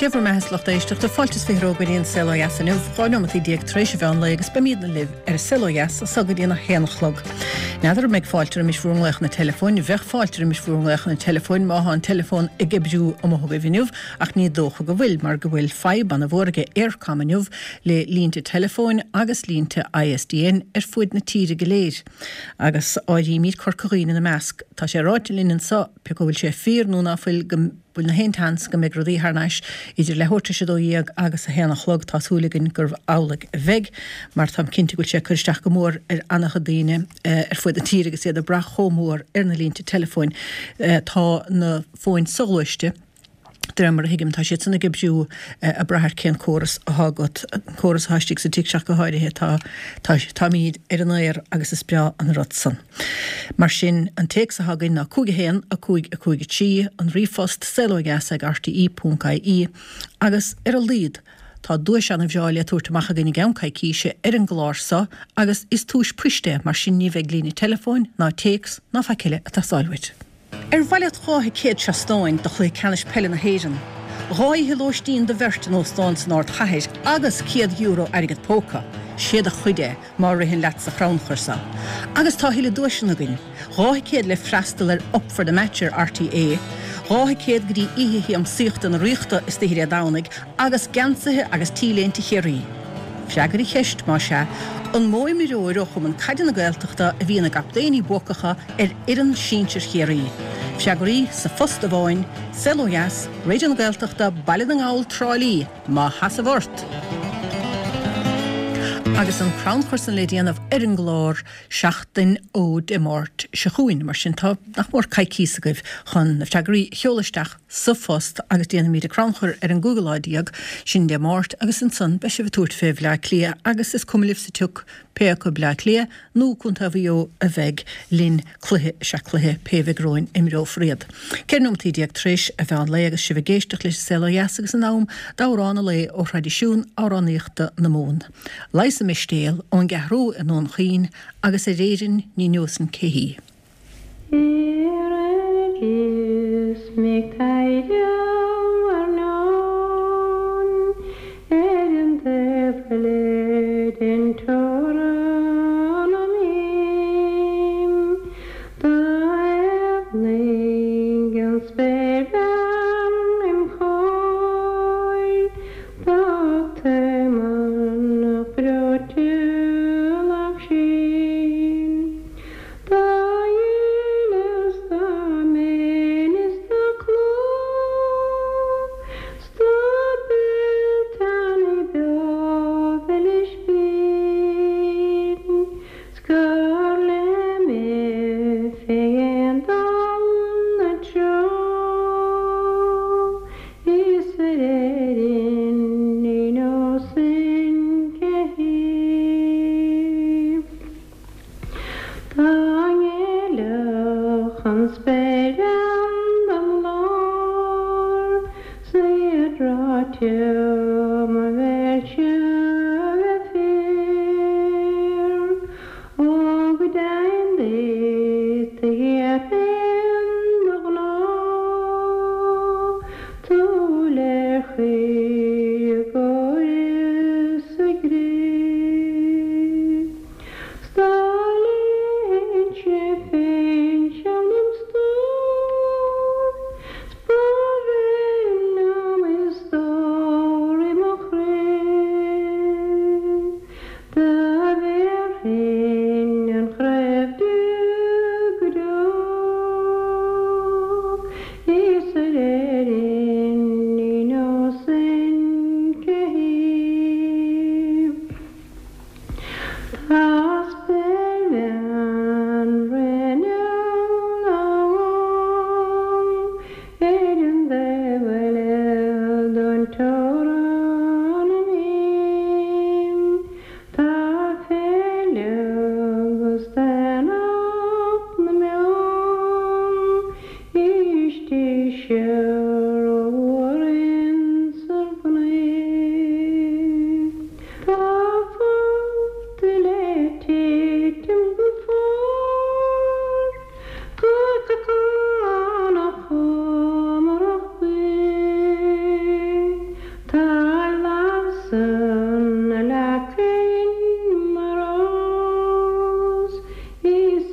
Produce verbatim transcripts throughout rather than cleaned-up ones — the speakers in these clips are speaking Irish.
Dever me heslach éisteach de faltas firógaíon selojas an uh gáinmtí diaag trééis bhean legus be míad na liv ar selojas a sagad íonna héanachlog. Neidir meid fáiltar mis bhúnglech na telefóin, bheith fáiltar mis bhúnglech na telefóin má an telefón i gibbrú am thugahinniuh ach ní dócha go bhfuil mar go bhfuil feib an a bhórige aircamaniuh le línta telefóin agus línta I S D N ar fuid na tíre goléir. Agus áidí míad corcaín na measc tá sé ráitilín sa pe go bhfuil sé fír nó náfuil go bhfuil na héntans go méid rodí thnáis idir le thuirta sé dóíag agus a héanana chlog tá súlagan gurh álaigh bheith mar tam cinnte goil sé chuisteach go mór ar annacha daine ar fuid na tíre agus iad a brach chomór ar na línta telefóin tá na fóin sóiste Dremar higgim tá sé sanna gibbrú a brethir cén córas a hágat córas háistigh sa tíseach go háirithe tá tá míad ar an éir agus is bea an rotsan. Mar sin an téic sa hagann na cúige héan a cúig a cúige tí an rifost selogas ag R T I dot I E agus ar a líd tá dúis an bheáile túirtamach a gine gancaic cíise ar an gláirsa agus is túis priste mar sin ní bheith lína telefóin ná téics ná faciile a tásáilhuiid. Er bhaile thrátha céad seastáin do chuig canis pelle na héan. Ráí hilóistín de vertin ó stáin san áirt chahéis agus céad euro agad póca, siad a chuide mar rihin leat sa chránchursa. Agus tá hile dúisina gin, ráí céad le freistal ar up for the matcher R T A, ráí céad grí ihí am síochta na riachta is tíhir a dánig agus gansathe agus tílénta chéirí. Fiagarí cheist má se, an mói mi roiir chum an caidan na gaeltachta a bhí na gapdaoine bocacha ar iran síintir chéirí. Fiagarí sa fosta bháin, selojas, réidir na gaeltachta bailad an gáil tráilí, má has a bhort. Agus an crown chusan le déanamh ar an glár seachtain ód i máirt se chuin mar sin tá nach mór caicísa goibh chun na fiagarí cheolaisteach sa fost agus déanam míad a crownchur ar an Googleáideag sin de máirt agus an son be se bh túirt feh le clia agus is cumlih sa tuc pe go ble clia nó chunta bhío a bheith lin cluthe se cluthe peh groin imró friad. Ceirnomtí diaag tréis a bhean le agus si bh géisteach leis selojas agus an nám dáránna le ó tradiisiún áráníochta na mún. Leis a mistéal ón gahrú an ón chin agus a réirin ní nuasan céhí. Oh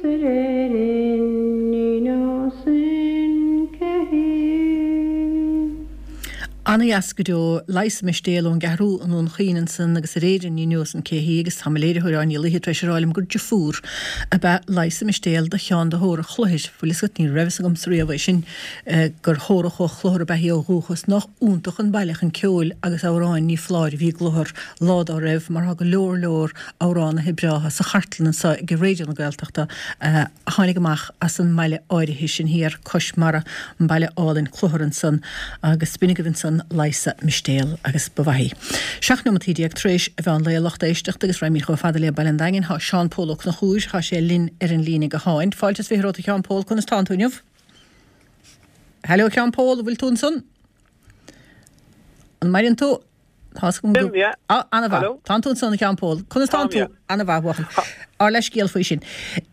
Anna Jascadó leis me stéalún garú an ón chian san agus réidir ní nuas an céhí agus tamléidir churáin lihi treisiráilm gur de fúr a be leis me stéal de chean de hóra chluis fulis got ní revs gom sríomh sin gur hóra cho chlóra behí ó húchas nach úntaach an bailach an ceol agus áráin ní fláir hí glóthir lád á raibh mar ha go leor leor árán a hebreatha sa chartlan sa go réidir an gailteachta a hánig amach as an meile áirithe sin hir cosmara an baile álinn chlóthran san agus spinnig vin san leisa mistéal agus bavahí. Seach no matí ag tréis a bhean le lochta éisteach agus raimí go fada le bailendagin ha Sean Pollock na chúis ha sé lin ar an línig go háin. Fáiltas fi rota Sean Paul chun is táúneh. Hello Sean Paul, bhfuil tún san? An marin tú Anna bha, tá tún san Sean Paul. Chun is tá tú Anna bha bhachan. Ar leis géal faoi sin.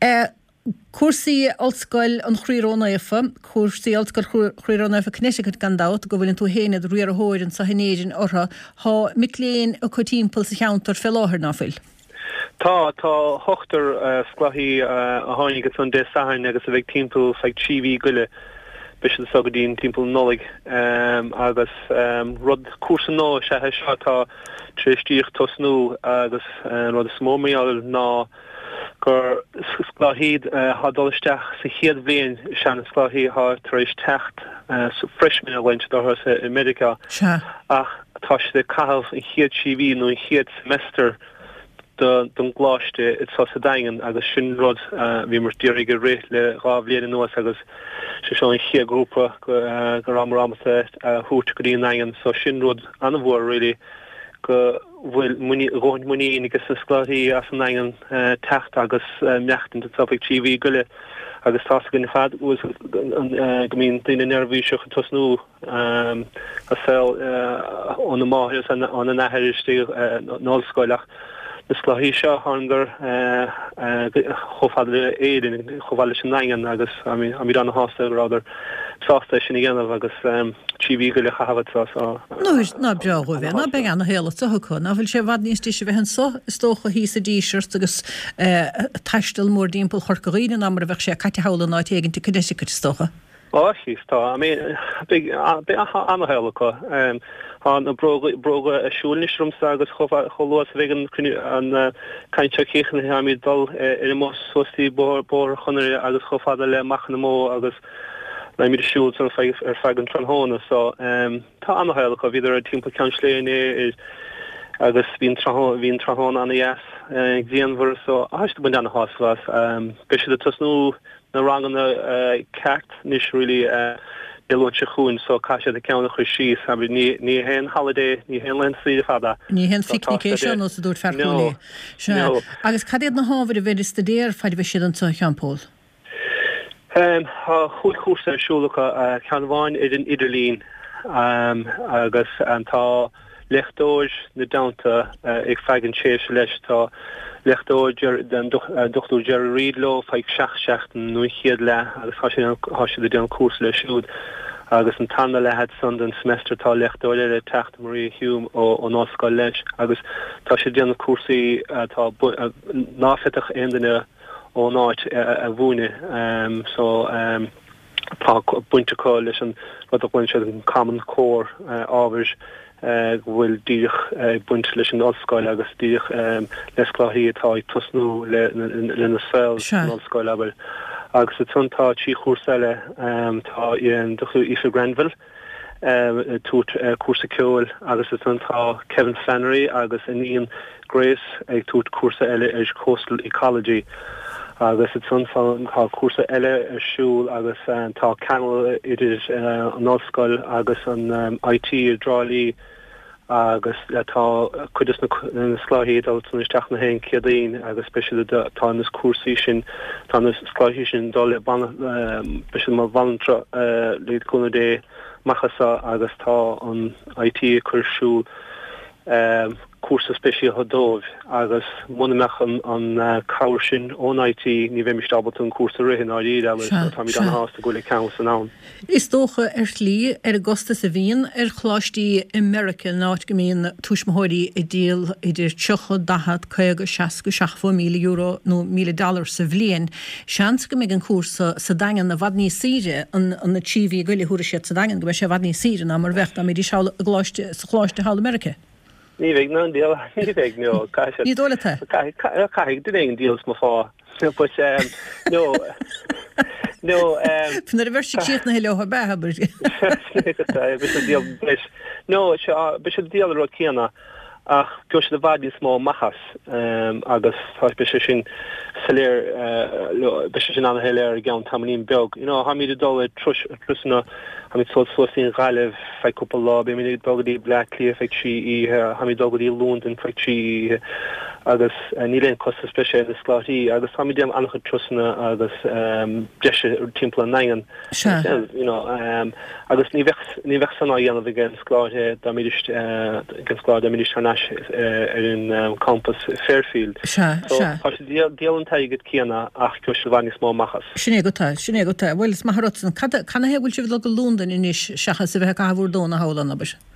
Cuasaí olscoil an chríróna éfa, cuasaí olscoil chríróna éfa cnéisiid gandát, go bhfuiln tú héanaad riar a hóirin sa hinéidir ortha, há micléin a chutímpel sa cheantar fel áthir náfil. Tá tá hochtar sglathí a tháinig san dé sahain agus a bheith timppel feag tíhí guile bis a sagadín timppel nolig agus rud cuasa nó se he seo tá trístíoch tosnú agus rud a smómaíall ná gur sglathíd hádolisteach sa chiad bhíon sean sglathí há taréis techt frishman a leint dá sa America ach tá sé cahabh in chiad tíhí nó in chiad semester don gláiste it sa sa daingen agus sin rud bhí mar tíir go réit le rábléad nuas agus sé seo in chiad grúpa go ramramata thuút go dtíon daingen so sin rud anna bhór really go bhfuil muí roin muí agus sa sglathí as an daingen techt agus meachtain de topic T V guile agus tá gon fad was go mín duine nervhíiseach an tosnú a sel an na máthir an an nathiristí nálscoilach na sglathí seo hangar chofadle éidir chofadle sin daingen agus a mí an hásta ráidir sásta sin ghéanamh agus T V goile chahabhat sa. No ná breá bhé ná be an héla tucha ná bhfuil sé bhd níos tíise bheithan so istócha hí a díisirt agus taistal mór dímpel chorcaíine ná mar a bheith sé caite hála ná éigenn tú cudéisi go stocha. Á síos tá be anna hélacha an broga a siúlnisrumsa agus cholas vegan an kaintse chéchan haimi dal ar mós sostí bor chonir agus chofada le machna mó agus na mi siúl san ar fegan tranhóna so tá anna hélacha viidir a timp cansléine agus vín vín trahón anna yes gdíanhar so haiste bun anna háslas be a tusnú na rang an cecht níos rilí Ilún se chuún so caiise de ceanna chu síos a ní ní hen holiday ní hen len sí fada. Ní hen picnication nó sa dúr fercúlé. Agus cadéad na hábhar a bhéidir stadéir feidir bheith siad an sa cheampól? Chúd chúsa siúlacha ceanháin idir an Idirlín agus antá lechtóir na damta ag fegan séir leis tá lechtóir den dochtú Jerry Reid lo feig seach seachtain nó chiad le agus háisi de an cuas le siúd agus an tanna le het san den semester tá lechtóir le techt Maria Hume ó ó náscoil leis agus tá sé déanana cuasaí tá náfeach aondaine ó náit a bhúine so tá buinteá leis an rud a buinte an Common Core ábhar bhfuil díoch buint leis an ollscoil agus díoch lesclathí atá ag tosnú le na saoil an ollscoil aber agus a tuntá tí chósaile tá an dochú Aoife Grenville tút cuasa ceol agus a tuntá Kevin Flannery agus in Ian Grace ag tút cuasa eile ar Coastal Ecology agus a tuntá cuasa eile ar siúl agus tá canal idir an ollscoil agus an I T ar Drálaí agus tá chuidir na sláthíad á túnisteach na haon ciadaín agus speisial tá nas cuasaí sin tá nas sláthí sin dá le speisial mar bhalantra líad cúna dé machasa agus tá an I T chuirsú cuasa speisial hodóh agus muach an an cabhair sin ón I T ní bheith mistabal an cuasa rihin á ríad agus tá mí an hásta go le ce san ná. Is dócha ar slí ar agosta sa bhíon ar chláistí America náit go míon tuismóirí i díal idir tucha dahad chuig go seac go seachfu míle euro nó míle dollar sa bhliain. Seans go mé an cuasa sa dagan na bhadní síre an na tíhí goile thuair sé sa dagan go sé bhadní síre ná mar bhecht a mé dí seáil gláiste sa chláiste Hall America. Ní bheith ná díal ní bheith nó Ní dóla te? Caiigh du éon díals má fá. No, no. Fan er verse chiet na hele ha behaber. No, be deal ro kiana ach go de vadin smá machas agus be sin saléir be sin an heile gan tamlín beg. You know ha mi de dole trus trusna ha mi so sosin galef fe couple lá be mi dogdí Blackley fe chi ha mi dogdí London fe chi agus nílen costa speise na sláí agus ha mi dem an trusna agus de timpmpla nagan you know agus ní ní ve san an gen sláhe da mi gen sklá da mi ar in campus Fairfield. Déan taigad cíanna ach go se bhaine smá machas. Sinné gotá, sinné gotá. Bhfuil is maithrotan, canna hebhfuil si bh go Lúndan inis seachas sa bheith cabhúr dóna hálan na bise?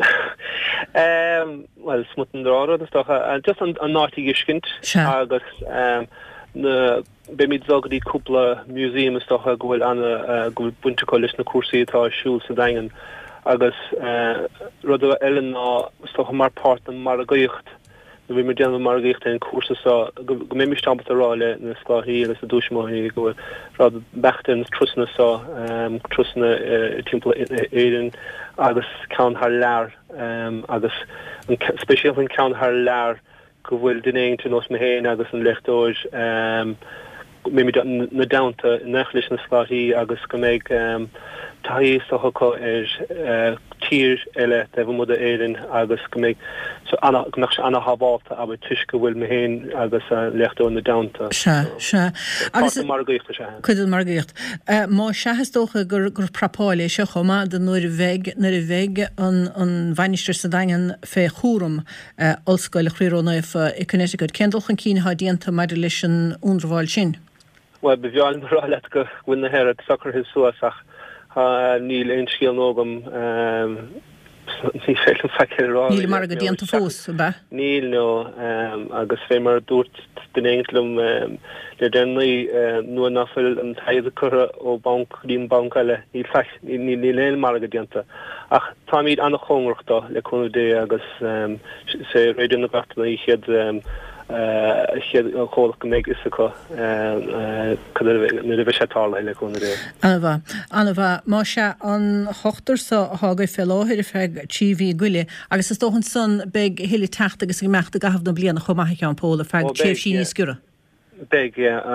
Well, smutan drára, uh, just an, an náti giskint, agus um, na be mid zogadí cúpla museum is stocha gohfuil anna gohfuil bunta colis na cuasaí atá siúl sa dagan, agus rud eile ná stocha mar párt an mar a gaocht, na bhí mar déanamh mar a gaocht an cuasa sa go mé mis stampa aráile na sláthí agus a dúismóí gohfuil rud bechtain trusna sa trusna timpla éireann agus ceann haar lear agus spéisial an ceann haar lear go bhfuil duine tú nos na héin agus an lechtóir mé na damta nachlis na sláthí agus go méid taí socha ar tír eile de bh mud éireann agus go méid nach se anna habáta a tuis go bhfuil me héin agus lechtó na damta. Se se agus mar gaocht se. Cuidir mar gaocht. Má sehastócha gur gur prapáile se chomá den nuair a bheith nar a bheith an an bhainisteir sa dagan fé chúram olscoil chrírónaif i Connecticut. Kendalchan cín há díanta mar leis an úndraháil sin. Well, be bheáil mar ráile go bhfuil na head sacr his suasach níl ein scial nógam ní fé feicil rá. Níl mar go díanta fós, ba? Níl nó agus fé mar dúirt den éintlum le dennaí nua nafil an taide cura ó bank dín bank eile ní léon mar go díanta. Ach tá míad anna chóngrachta le chunú dé agus sé réidir na gataí í chéad chéad chólach go méid isacha na bheith sé tála le chunú dé. Anna Anna bha má se an hochtar sa hága fé láthir feig tíhí guile agus is tóchan san beag héile techt agus go meachta gahab na bliana chomaithe an póla feig chéh sin ní scura. Beg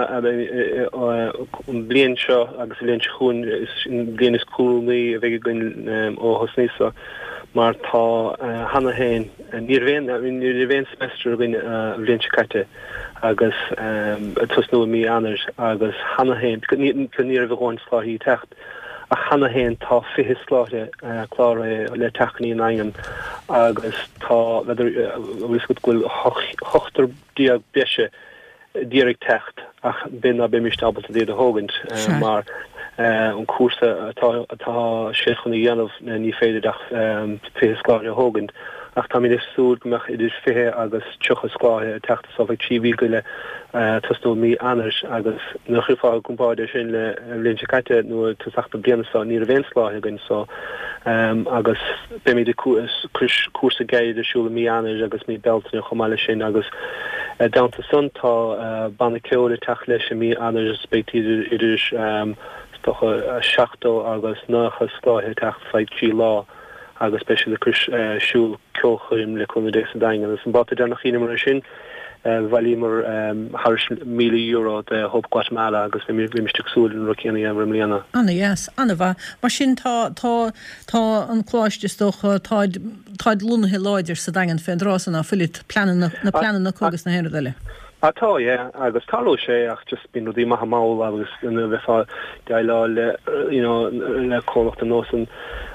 blian seo agus blian chuún blian is coolní a bheith goin ó hosnísa mar tá hanna héin ní bhéin ní bhéin semester goin blian caite agus tus nó mí anar agus hanna héin ní a bháin sláí techt a hanna héin tá fihe sláte chláir le techaní an aigen agus tá bhfuil gohfuil hochtar diaag beise Dierig techt ach bin a bin mistabel dé de hogent maar an koerse atá séchan dhéanamh ní féidir ach féskláir hogent ach tá min is soúd meach idir fé agus tucha skláhe techt sa tíví goile tustó mí anders agus nach chuá gompáide sin le linse kaite nó tuachta blianasa ní a vénsláhe gin so agus be mé de cuasa géid asúla mí anders agus mí beltne chomáile sin agus downta sun tá banna ceola teach leis mí anar spéitíidir idir stocha seachtó agus nácha sláthe techt feidtí lá agus spéisi le siúl ceochaim le chuna dé sa dain agus an bata denach chéine mar sin bhailí mar thar míle euro de Hope Guatemala agus bhí misteach súil ro chéana am mlíana. Anna, yes, Anna bha mar sin tá tá tá an chláiste stocha táid táid lúnathe láidir sa dagan féin rásanna fulit planan na planan na cogus na héir eile. Atá, yeah, agus taló sé ach just bín rudí maithe máil agus bheitá deile le le cólacht an nósan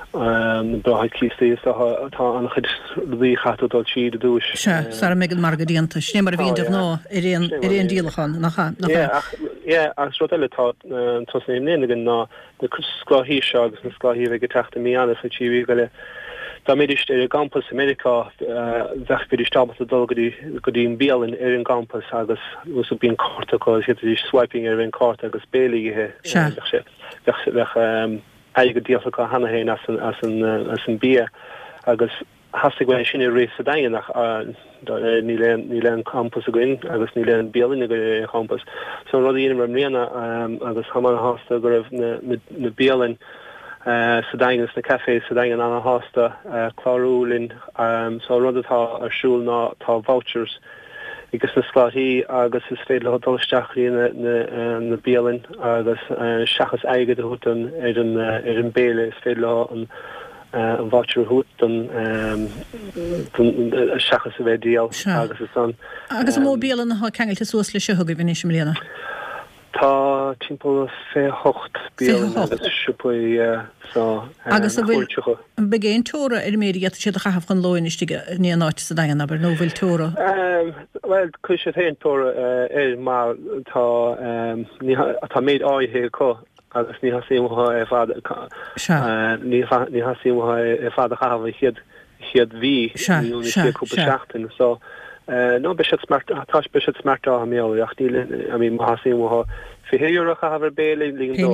braid cístaí tá an chud bhí chatadul siad a dúis. Se sa mé an margadíanta sné mar a bhíon deag ná i réon díalachan nach ach ru eile tá tosna imnégan ná na sláhíí se agus na sláhíí bheith go teachta mí anna fa tíhí go le Tá méidir ar campus America bheith stabbat dul go dtíon béalin ar an campus agus ús bíon carta hé swiping ar an carta agus béalaithe bheith aige díalcha hana héin as an bí agus hasig bhain sinna rééis a dain nach ní le campus a goin agus ní le béalin go campus. So rud dhéanam ar mléana agus chaman hásta go raibh na béalin sa daingus na café sa dain an hásta chlárúlin so rud atá arsúil ná tá vouchers agus na sláthí agus is féidir le dulsteachí na béalin agus seachas aige a hútan ar an béle is féidir le an an voucher hút an seachas a bheith díal agus is an. Agus an mó béalan na cheangailta suas le seoga bhí sem léana. Tá timppó fé hocht béalin agus sipaí agus begéin tóra ar méad si a chahaf an loiniste ní náit sa dagan aber nó bhfuil tóra. Well chu sé héon tóra ar má tá méid áithé có agus ní hasíimtha fad ní hasíimtha ar fad a chahah chiad chiad bhí cúpa seachtain so no be smart tá be smart a mé ach ní a mí hasíimtha fihéúach a haver béle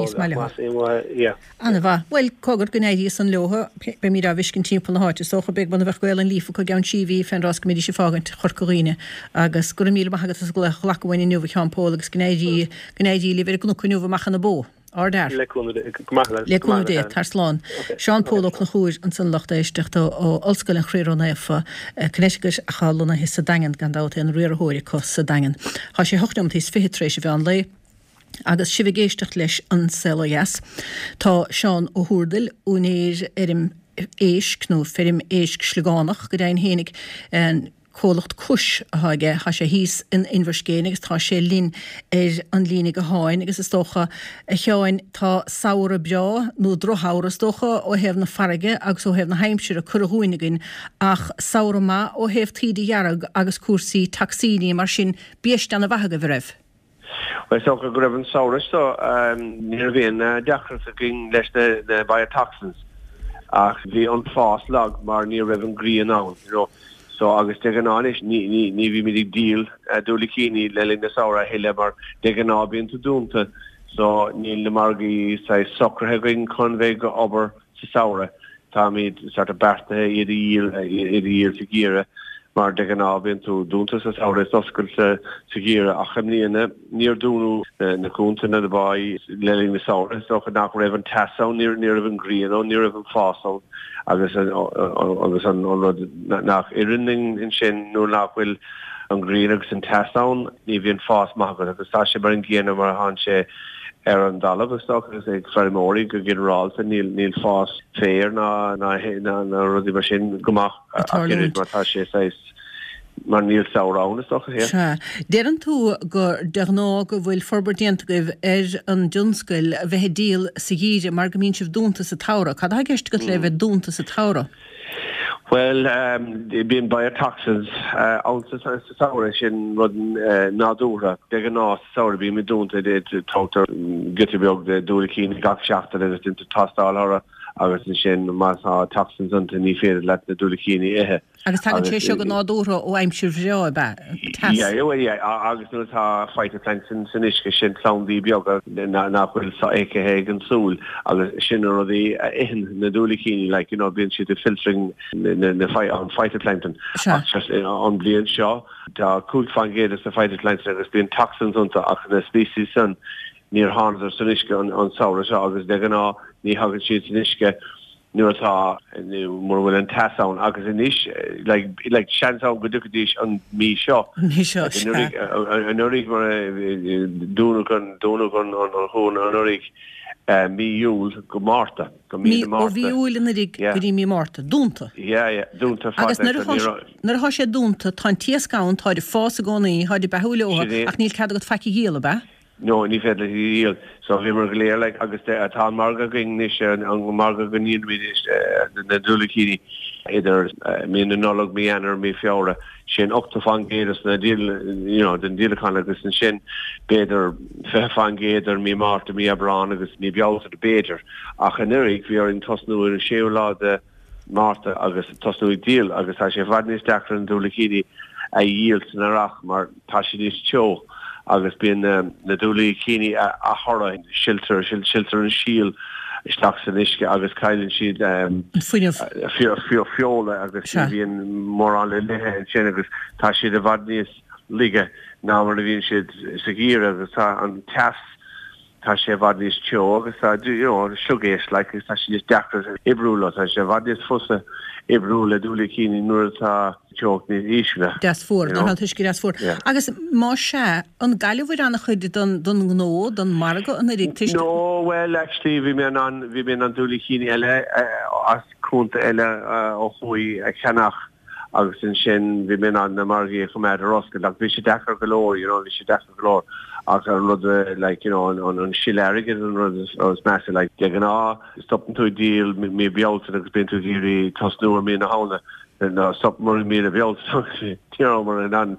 Anna bha well cogad gnéidí san leha be mí a bhiscin timppla háte socha be ban bheith goil an lífa go gan síví fen ras go méidir sé fágant chorcoíine agus go mí maigad go lechhain nuh cheanpólagus gnéidí gnéidí le go cnúh machchan na bó. Ardar leún dé tar sláán Seán Pólach na chúir an san lechta éisteachta ó olscoil an chréir éfa cnéisigus a chaúna his sa dagan gandáta an riarthóir cos sa dagan. Tá sé hochtnam hís fitrééis bheith an lei agus si bh géisteach leis an Celoias. Tá Seán ó Húrdal únéir arm éisc nó ferim éisc slugánach go dain hénig an cólacht kus a haige ha sé hís in inverscéin agus tá sé lín ar an lína go háin agus is tócha a teáin tá saoire bea nó drothras tócha ó hebh na farige agus ó hebh na heimsir a chuhúinigin ach saoire má ó hebh tíide jarrag agus cuasaí taxíní mar sin bíiste an a bhaga bhreibh. Well so go raibh an saoire so ní bhíon deachras a gin leis na biotoxins ach bhí an fás lag mar ní raibh an grí an ann, you know. So agus de gan anis ní ní ní bhí mí díl dúlikíní le linn na saoire heile mar de gan á bíon tú dúnta so níl le margaí sa socrthe chun bheith go obair sa saoire tá míad sort of bertathe iad íl iad íl sa gíire mar de gan á bíon tú dúnta sa saoire oscail sa sa gíire a chumlíana níor dúnú na cúnta na báid le linn na saoire so chu nach raibh an tasán níor níor an gríanó níor an fásán agus agus an nach irinning in sin nó nachhfuil an grín agus an tasán ní bhíon fás maigad agus tá sé mar an ggéanam mar han sé ar an dal agus agus ag ferimóí go gginráilta níl níl fás féir ná ná na rudí mar sin gomach mar tá sé séis mar níl saorán is doch hé. Déan tú gur deagná go bhfuil forbordéanta goibh ar an dúnscail bheitthe díal sa gíide mar go mín sibh dúnta sa tára. Cad gist go le bheith dúnta sa tára? Well, um, bíon biotoxins an sa saoire sin rud nádúra de an ná saoire bí mi dúnta tátar gutbeag de dúricín gach seachta agus inta tastáilthra agus sin más toxins anta ní féidir le na dúricíní ihe. Agus tá sé seo go nádúra ó aimsir bhreo be. agus nu tá phytoplankton san isce sin clándaí beaga nachhfuil sa éicethe an súl agus sin ruí ihin na dúricíní le you know bíonn siad a filtering an phytoplankton an blion seo tá cúig fangéad sa phytoplankton agus bíon toxins anta ach na species san níor háar san isce an saoire seo agus de gan ná ní hagann siad san isce nuairtá mór bhfuil an tasán agus in is le seanán go dúchadíis an mí seo. Ní seo an nurig mar dúna gan dúna gan an hún an nurig míúil go máta go mí ó bhíúil in rig go dí mí máta dúnta. dúnta agus nar há sé dúnta tá tíoscáin táidir fás a gcónaí háidir behuaile óha ach níl cead go feici héala be? No, ní fed le so vi mar léir le agus tá marga ging ní an marga ganníon mi na dúlakíní idir mí nolog mí anar mí fiára sin opta fangéidir na díl den díleán agus an sin beidir fe fangéidir mí máta mí abrán agus ní beáta a béidir ach an nurig vi ar in tosnú an séolá de máta agus tosnú díl agus tá sé fadníos dechar an dúlakíní a díl san arach mar tá sé níos teo. agus bíon na dúlaí cíine a thora siltar siltar an síl isteach san isce agus caiilann siad fio fiola agus bhíon mór an le lethe sin agus tá siad a bhd níos lige ná mar a bhíonn siad sa gír agus tá an teas tá sé bhd níos teo agus tá siúgéis le gus tá si dechar ibrúla tá sé bhd níos fusa ibrúla dúlaí cíine nuair atá teocht ní ísle. Des fór an tuisci des fór. Agus má sé an gaiilehfuir anna chuide don gnó don marga an rig tuisci? No, well, actually, bhí mé an bhí mé an dúlaí cíine eile as cúnta eile ó chuí ag cheannach agus in sin bhí mé an na margaí chuméid a rosca, ach bhí sé dechar golóir, you know, bhí sé dechar golóir. ach an rud like you know on on shilarige and rud was massive like de na stop to deal me bealt agus been to giri tosnu me na hauna and uh, stop more me the bealt you know more and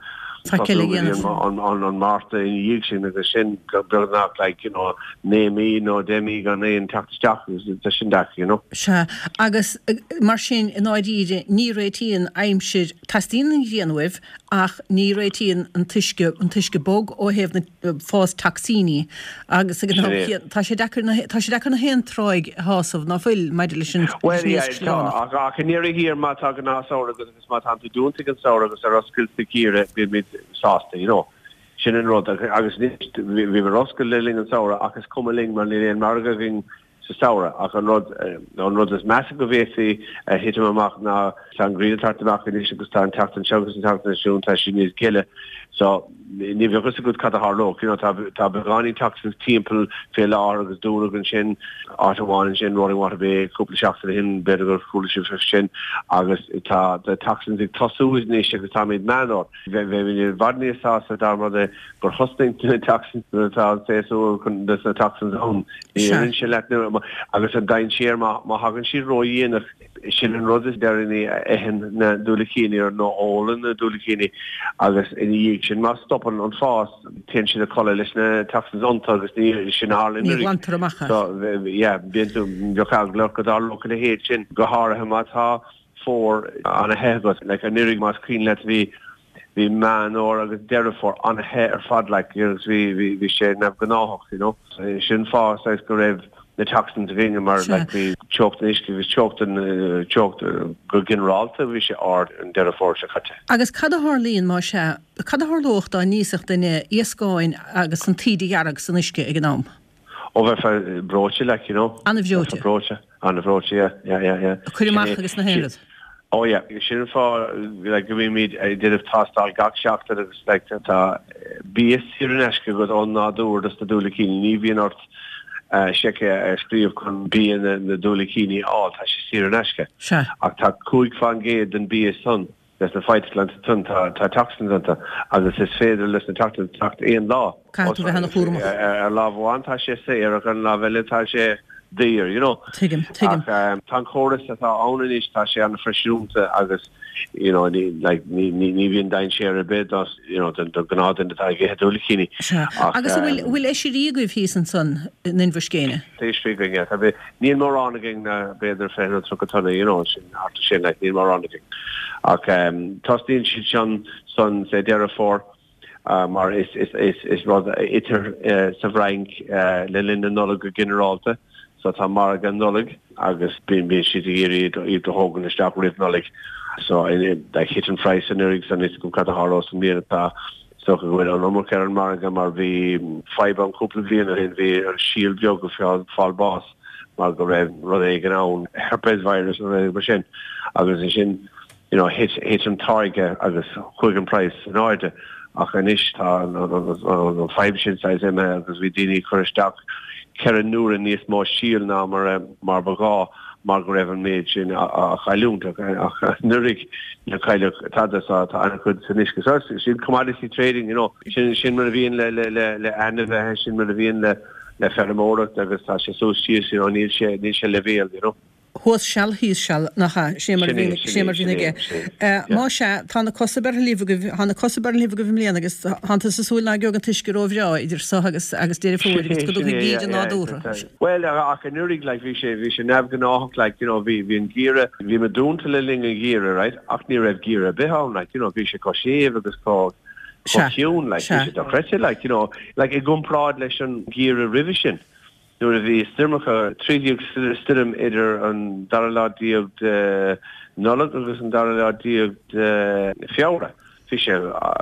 on on on Martha in Yixin agus sin go not like you know name me no demi gan in tax staff is the shindak you know sha agus mar sin in idea ní réitín aimsir tastín ghéanwih ach ní réitín an tuisce an tuisce bog ó heh na fás taxíní agus tá sé tá sé na hen troig hásamh ná fuil meidir sin well yeah ach ní hir má tá gan ná saoir agus má tá dúnta an saoir agus ar oscailta gíre bí mid sásta, you know. Sin an rud agus vi vi roskul leling an saura agus komeling man le en marga ging sa saura ach an rud an rud is massive go vesi hit amach na sangria tartbach ni agus tan tacht an shows and tacht an ta sin is kille so ni vi gus good cut har lo you know ta ta begani taxes temple fel agus do gan sin Ottawa and sin rolling water be couple shots to him better foolish sin agus ta the taxes it tosu is ni agus ta made man or ve ve vadni sa sa da de for hosting to taxes ta say so kun the taxes home in shelat agus an dain share ma ma hagan si roi in sin an roses there in ehen na dulakini or no all in the dulakini agus in the sin ma stop on on fast ten sin a collar listen taxes on agus ni sin harlin so yeah been to local look at all look at the head sin go har hamata for on a head but like a nearing mas clean let be the man or agus therefore on a head or fad like you know we we we share na gnoch you know sin fast as go rev the taxons ring mar like we choked iski was choked and choked go generalta we should art and therefore se kat agus cada harlín má se cada harloch da nísach denne ieskáin agus an tídi jarag san iske ignam over for broche like you know an vjote broche an broche yeah yeah yeah yeah kurimach agus na hendet oh yeah you should for like we meet I did have tossed all got shocked that it's like that uh B S Sireneska got on na door das the dulakini nivian ort Uh, Sheke uh, skrif kon be in the, the Dolikini all ta Sireneska. Sure. Ach ta kuig van ge den be son. There's the fight land ton ta ta taxen anta. Agus is feder listen tacht tacht ein law. Can't we han khurma. A law one ta she say er kan la vel ta she there, you know. Tigem tigem. Um tan chorus ta own is ta she an fresh room to agus you know ni like ni ni ni vin dain share a bit as you know the the gnad in the tag get Dolikini. Agus will will eshiri go fisen son in verskene. They speaking yeah have ni more on again be der fel trokatona you know sin art sin like ni more on again. Okay um Tostin Shichan son say therefore um or is is is is rather iter savrank le linda nolig generalta so ta margan nolig agus bin bin shitiri i to hogan stop with nolig so in like hit and fry scenarios and it's come cut a horos and near ta so go on normal Karen Marga mar vi five on couple of in in vi shield jog of fall boss Marga Rev Rodrigan on herpes virus or machine agus sin you know hit hit and target agus quick and price in order achanish ta on five shin size em because we didn't curse stock Karen Nur in this more shield now mar marbaga mar go raibh an méid sin a chailúnta ach nurig na chaile tadasá tá anna chud san isce sin commodity trading, you know, sin sin mar a bhíon le le le le anamh sin mar a bhíon le le fermórat agus tá sé sóstíos, you know, níl sé níl sé levéal, you know. Hos shall hís shall nacha sémar vinnig sémar vinnig má sé tána cosabar lífa hána cosabar lífa go bhimléana agus hananta sa súil na geogan tuisce róhrá idir sa agus agus déir fóir go go gíide nádúra. Well ach an nurig like bhí sé bhí sé nabh gnáach like, you know, bhí bhí an gíre bhí me dúnta le ling an gíre, right, ach ní raibh gíre beá, like, you know, bhí sé cosisiomh agus có cosisiún, like bhí sé dochreite, like, you know, like i gcumpráid leis an gíre rivision. Nuair a bhí stirmacha trídíag stim idir an daraládíag de nulad agus an daraládíag de fiára. Bhí sé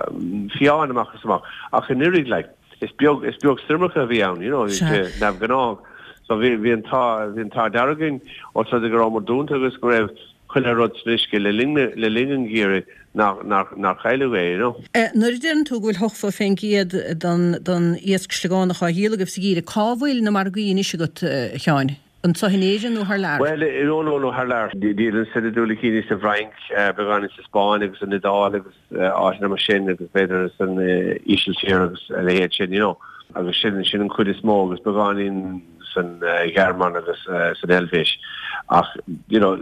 fiáin amachchas amach. Ach an nurig le is beag is beag stirmacha bhí ann, you know, nabh gnág. So bhí bhí an tá bhí an tá daragin ó tá go rámar dúnta agus go raibh chuile rud srisce le le lingan gíire nach chailehé, you know. Nuair den tú bhfuil hochfa féin giad don iasc sligána cha híalagah sa gíre cábhfuil na mar gaoin is go cheáin. An sa hinéisin nó haar leir? Well, no no no haar leir. Dílan sa dúla cíní sa bhrainc began sa Spáin agus an Nadal agus áisina mar sin agus beidir san ísil tíir agus a héad sin, you know. Agus sin sin an chud is mó agus beganin san German agus san Elfish. Ach, you know,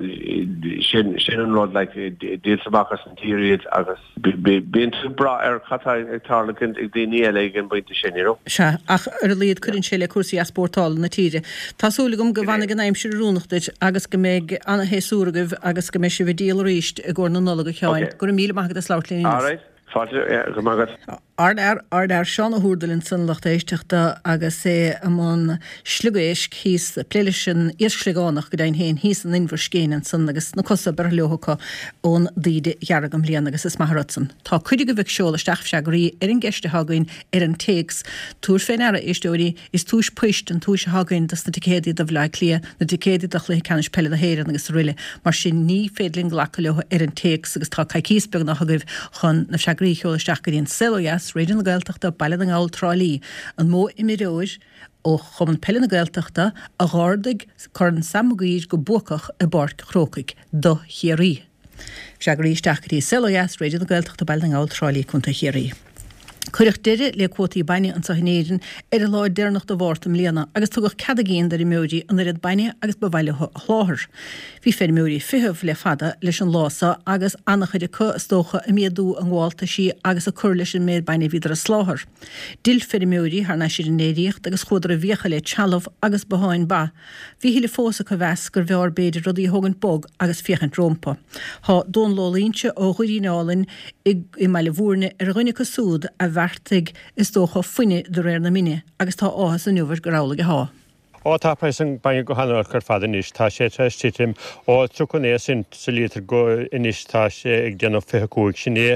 sin sin an rod like díl sabachas an tíriad agus bíon tú bra ar chatta ag tarlacant ag daoine eile an bainte sin, you know. Se, ach ar a líad chuann sé le cuasaí a spórtáil na tíre. Tásúlagum go bhana gan aimsir rúnachtaid agus go méid anna héasúragah agus go méid sé bh díal ríist a ggur na nulaga cheáin. Gur míle maigad a sláirlín. All right. Fáilte, go mágad. Ard ar ard ar seán a húrdalinn san lecht éisteachta agus é amón slugéisc hís pléilisin iascligánach go dain héin hís an inver scéan san agus na cosa bar leocha ón díide jaragam líana agus is maharatsan. Tá chuide go bheith seola steach seagaí ar an geiste hagain ar an téigs túr féin ara éistóirí is túis puist an túis hagain das na ticédi da bhleid lia na ticédi da chluí canis pelle a héiran agus riile mar sin ní fédling glacha leocha ar an téigs agus tá caicísbeag nach agah chun na seagaí seola steach go dín seloias réidir na gailteachta bailad an gáil trálí an mó imiróis ó chum an pelle na gailteachta a gáirdaigh chuir an samgaíd go bucach a bort chrócaigh do chéirí. Seagaí steachtaí seloias réidir na gailteachta bailad an gáil trálí chunta chéirí. Cuireach deire le cuataí baine an sa hinéirin ar a láid dearnach do bhórtam líana agus tugach cadagéin dar i méidí an iad baine agus bhhaile chláthir. Bhí fér méirí fitheh le fada leis an lása agus annach chuide chu stócha a méadú an gháilta sí agus a chur leis an méid baine viidir a sláthir. Dil fér méirí thar na siad néiríocht agus chuidir a bhíocha le tealamh agus beháin ba. Bhí hí le fósa go bheas gur bhear beidir rudí thugann bog agus fiechant rompa. Tá dón lólínse ó chuirínálainn i meile bhúrne ar rinne go súd a bhartaigh is dócha fuine do réir na mine agus tá áhas an nuhar go rálaige há. Ó tá presan bain go hanúir chu fada níos tá sé treis titrim ó trucané sin sa lítar go inis tá sé ag déanamh fithe cúig sinné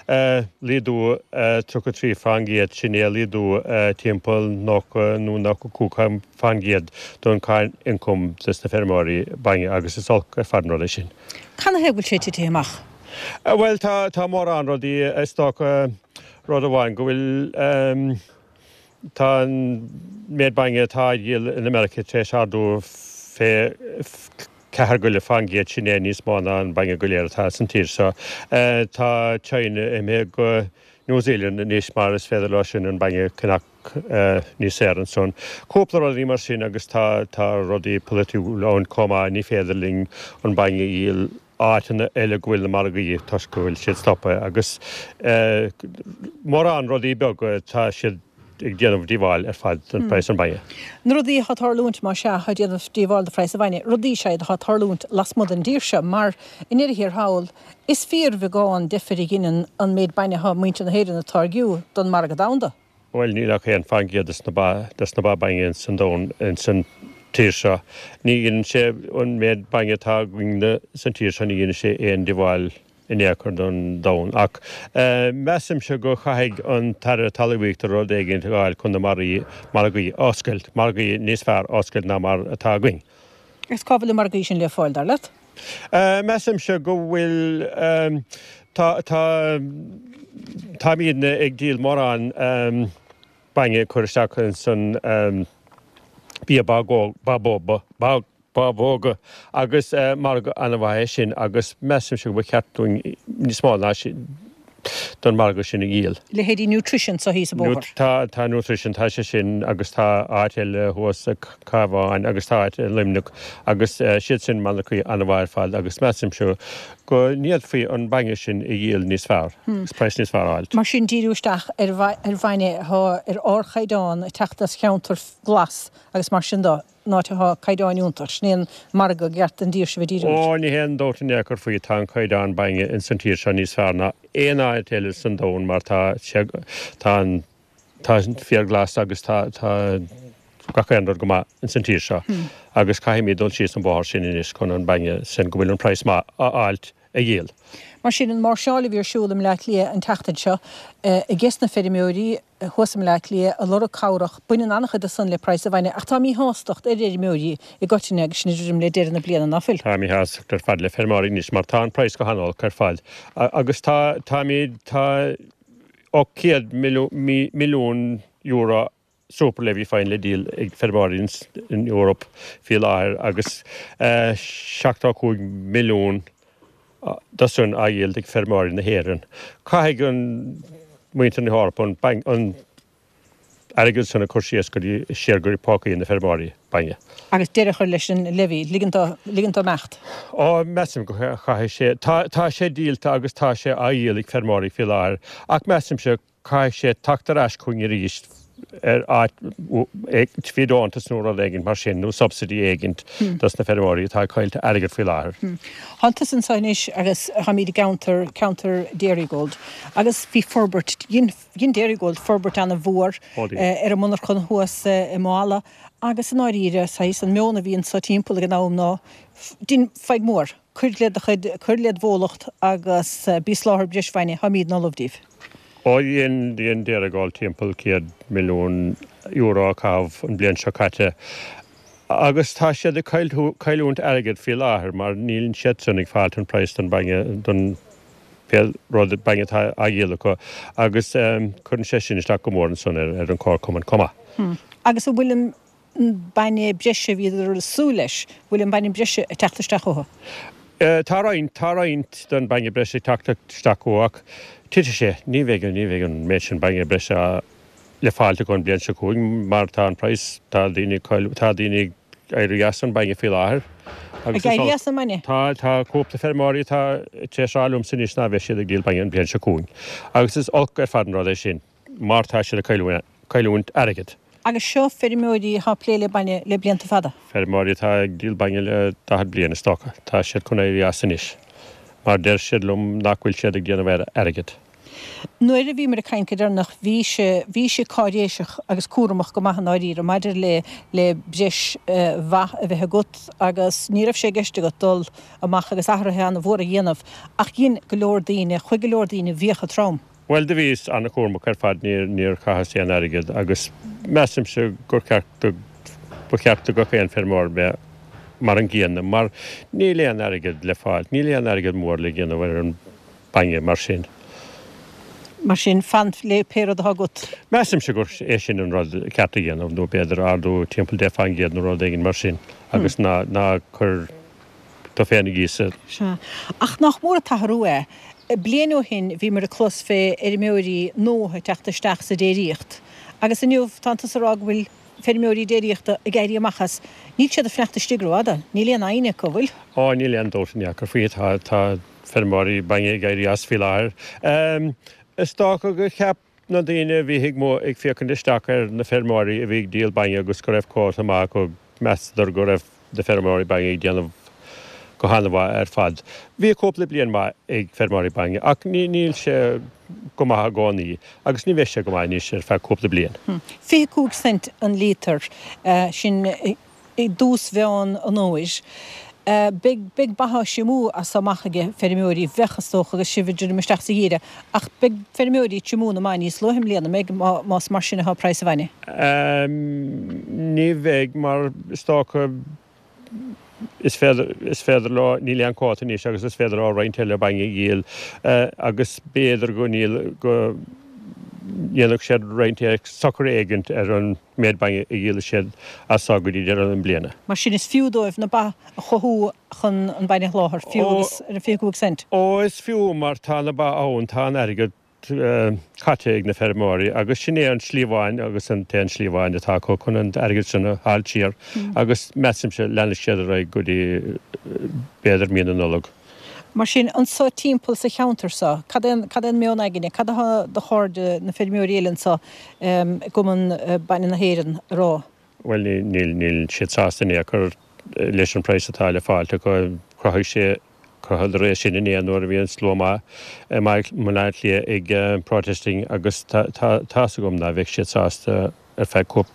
líadú truca trí fangiad sinné líadú timppel nó nó nach cúcham fangiad don cáin incum sa na fermáí bain agus is solca farnó lei sin. Canna hebhfuil sé tití amach? Well tá tá mór an rodí istá rud amháin go bhfuil tá méid bainge tá díal in America tréis ardú fé cethar go le fangiad sinné níos mána an bainge go léir tá san tír sa. Tá China i mé go New Zealand níos mar is féidir lei sin an bainge cnach níos éan son. Cúpla rodí mar sin agus tá tá rodí polítiú lein comá ní féidirling an bainge íl áitina eile gohfuil na margaí tas go bhfuil siad stoppa agus mór an rodí beag tá siad ag déanamh díomháil ar fad an preis an bainge. Na rodí hat tarlúnt má se ha déanamh díomháil de preis a bhaine. Rodí séad hat tarlúnt las mud an díirse, mar in idir hir hawl is fear bhí gáin deferí ginan an méid baine ha muinte na héidir na targiú don mar go damda. Well, ní le chéan fangiad is na ba das na ba bainge in san dón in san tír seo. Ní gin sé an méid bainge tá gine san tír seo ní gine sé éon díomháil in éair don dón. Ach mesim se go chaigh an tar talíhícht a rud éigen gáil chun na marí margaí oscailt, margaí níos fearr oscailt ná mar atá going. Is cábhfuil margaí sin le fáil dar leat? Mesim se go bhfuil tá tá tá míad ag díal mór an bainge chuiristeach san bí ba bá bóga agus mar anna bhaid sin agus mesim se go ceartúing ní smána don marga sin a gíal. Le héadí nutrition sa hí sa bógar. Tá tá nutrition tá sé sin agus tá áil thuasa cabháin agus tá limnach agus siad sin manna chuí anna bhair fáil agus mesim seo go níiad faoi an bange sin i gíal níos fearr, gus preis níos fearr áilt. Mar sin díúisteach ar bhaine ar orchaidáin a teachtas cheantar glas agus mar sin dó náte ha caidáinúntar snéan marga gert an díir se bh díú. Ó ní hen dóta neachar faoi tá caidáin bange in san tíir se níos fearna éon áid teile san dón mar tá tá fiar glas agus tá gachéanrar go in san tíir seo agus caiimí dul síos an báir sin inis chun an bange sin go bhfuil an preis má áilt a dhéal. Mar sin an mar seála bhíor siúlam le lia an teachtaid seo i gceist na féidirmóirí thuasam le lia a lora cabhrach buine annachcha de san le preis a bhaine ach tá mí hástacht ar féidirmóirí i gcoitíine agus snidirm le déir na bliana nafuil. Tá mí has tar fad le fermáí níos mar tá an preis go hanál car fáil agus tá tá mí tá ó céad milliún euro superlevi fáin le díal ag fermáí in Europa fi láthir agus seachtá chuig milliún Dasun a dhéal ag fermáir na héireann. Caithfidh an muintear na Harpa an airgid sanna chuirsíos go dtí séargurí pácaí na fermáirí bange. Agus deireadh chuir leis an leví ligantá mecht. Á mesim go chaithfidh sé. Tá sé díalta agus tá sé a dhéal ag fermáirí fi láthir. Ach mesim se caithfidh sé tactar eis chuin i ríist er at tvídáanta snúra eginn mar sin nó subsidí egint das na fermáirí tá caiilte airgid fi láthir. Hantas an sainis agus ha míad counter counter Dairygold agus bhí forbert gin Dairygold forbert anna bhór ar a munar chun thuas i mála agus an áíre sa an meonna bhíon sa timppla an nám ná dín feig mór chuirléad chuirléad bhólacht agus bísláthir breishaine ha míad ná lobhdíh. Ó dhéon dhéon Dairygold timppla céad milliún euro cabh an blian seo caite. Agus tá siad a cailúnt airgid fi láthir mar níl siad sannig fáilt an preis don bange don rud bange a dhéala go agus chun sé sin isteach go mór an son ar an cór cuman comma. Agus bhfuil baine breise bhíidir sú leis, bhfuil baine breise a teachtasteach chutha. Tá raint tá raint don bange breise teachtasteach chuach. Tiite sé ní bhéigean ní bhéigean méid sin bange breise le fáilte chun blian se chuig mar tá an preis tá daoine tá daoine éiríasan bange fi láthir. Tá tá cópla fermáirí tá téálumm san níos ná bheith siad ag díal bange an blian se chuig. Agus is olc ar fadan rád é sin mar tá siad a cailúint airgid. Agus seo fermáirí há pléile baine le blianta fada. Fermáirí tá ag díal bange le dahad bliana stocha tá siad chun éiríasan is. Mar der siad lom nachhfuil siad ag díana bhar airgid. Nuair a bhí mar a caiincadar nach bhí sé cáiréiseach agus cuaramach go maithan áiríre maidir le le breis bhaith a bheith gut agus ní raibh sé geiste go dul amach agus ahrathe anna bhór a dhéanamh ach gin go leor daoine chuig go leor daoine bhíocha trám. Well de vís anna cuaramach ar fad níor níor chahasí an airgid agus mesim se gur ceartta go ceartta go chéan fermór be mar an gcéanna mar ní léon airgid le fáilt, ní léon airgid mór le gcéanna bhar an bange mar sin. Mar sin fan le péad a gut. Mesim se gur é sin an rud ceartta gcéanamh nó beidir ardú timppla de fan géad nó rud éigean mar sin agus ná ná chur do féna gísa. Ach nach mór a tathrú é. Blianú hin bhí mar a clos fé ar méorí nótha teachtasteach sa déiríocht. Agus iniuh tantas a rag bhfuil ferméorí déiríochta a gaiirí amachchas. Níl siad a fneachta stigrúada, níl léon aine go bhfuil? Á níl léon dótaneach ar faoi tá tá fermáirí bange gaiirí as fi láthir. Is tá go cheap na daine bhí hiag mó ag fécinn isteach ar na fermáirí a bhíh díal bange agus go raibh cót amach go meastar go raibh de fermáirí bange ag déanamh go hanamh ar fad. Bhí cópla blian má ag fermáirí bange ach níl sé go maithe gánaí agus ní bheith sé go maiid níos ar feadh cópla blian. Fiche cúig cent an lítar sin i dús bheán an óis. Big big baha simú a samachige ferméorí bhechastócha agus sividir meisteach sa díire ach big ferméorí simú na mai níos loim léana méid más mar sinna há preis a bhaine. Ní bheith mar stácha is féidir is féidir lá níl an cáta níos agus is féidir á roiinteile bange gíal agus béidir go níl go dhéanach sé réinte sochar éigent ar an méadbange i dhéile siad as sagadí ar an bliana. Mar sin is fiúdóibh na ba a chothú chun an baine láthir fiúgus ar an fiúgúg cent. Ó is fiú mar tá na ba ón tá an airgad chatte ag na fermóí, agus sinné an slíomháin agus an te an slíomháin atá có chun an airgad sinna háiltíar, agus mesim se lena siad a go dtí béidir mína nolog. Mar sin an sa timppla sa cheantar sa, cad an meon aigeine, cad de cháde na fermóílan sa goman baine na héan rá? Well, níl níl siad sástaí a chur leis an preis atá le fáilte go chuthaigh sé chuhall rééis sin in éanúir a bhíon slóma mna lí ag protesting agus tá gom na bheith siad sásta ar feith cúp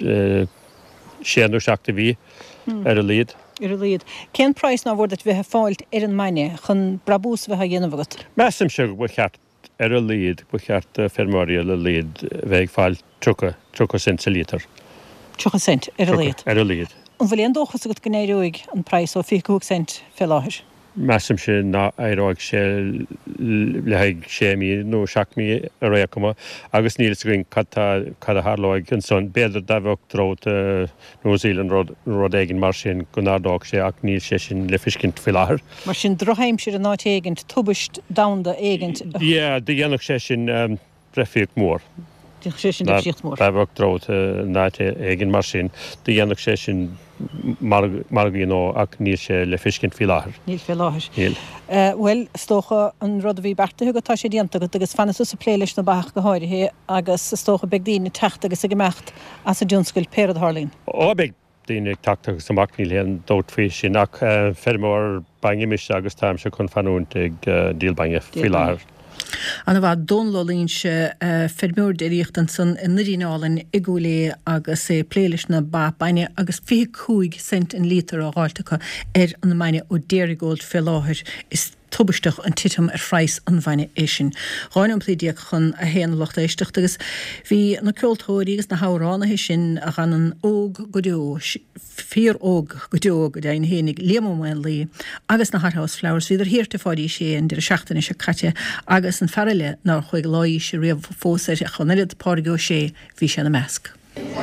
séanú seachta bhí ar a líad. Ar a líad. Cén price ná bhór dat bheitthe fáilt ar an maine chun brabús bheitha dhéanamhagat? Mesim se go cheart ar a líad go cheart fermóí a líad bheith fáil trucha trucha cent sa lítar. Trucha cent ar a líad? Ar a líad. An bhfuil an dóchas agat gnéireúig an price ó fiúg cent fé láthir? Mesim sé ná éráig sé lehaig sé mí nó seach mí a réachama, agus níl goin cad a thláig an son béidir dabhah drót New Zealand rud éigen mar sin go nádág sé ach níl sé sin le fiscint fi láthair. Mar sin drochaim siad an náit éigent tubaist damda éigent? Ié, de dhéanach sé sin brefiíocht mór. sé sin defsíocht mór? Dabhah drót náit éigen mar sin, de dhéanach sé sin margaí nó ach níl sé le fiscint fi láthair. Níl fé láthair. Níl. Well, stócha an rud a bhí berta agatá sé dianta agat agus fanna sa pléiles na bach go háirithe agus stócha beag daoine techt agus a gemecht as a dúnscail Péad Harlín. Ó beag daoine techt agus amach níl héan dót fao sin ach fermór bange mis agus táim se chun fanúint ag díalbange fi láthair. An bhd donlólín se fermúr déíocht an san niríálinn igúlé agus é pléiles na ba baine agus fi cúig cent in lítar á gáiltecha ar an maine ó déirigóld fé láthir is tubisteach an titam ar freis an bhaine é sin. Gáinm plídiaach chun a héan locht éisteach agus bhí na ceoltóirí agus na hárána hé sin a gan an óg go deó, fíor óg go deó go daon hénig léamháin lí agus na Harthouse Flowers híidir hirte fáidí sé an de seachtainna se caite agus an ferrile ná chuig láí sé riamh fósair a chunaiad páirgó sé bhí sé na measc.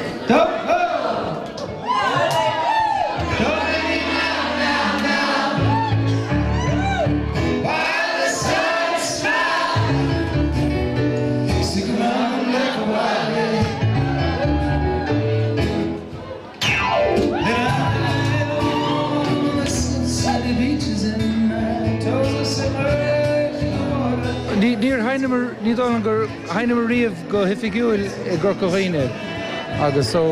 Níor hainimar ní dána gur hainimar riamh go hifigiúil i gur go réine agus so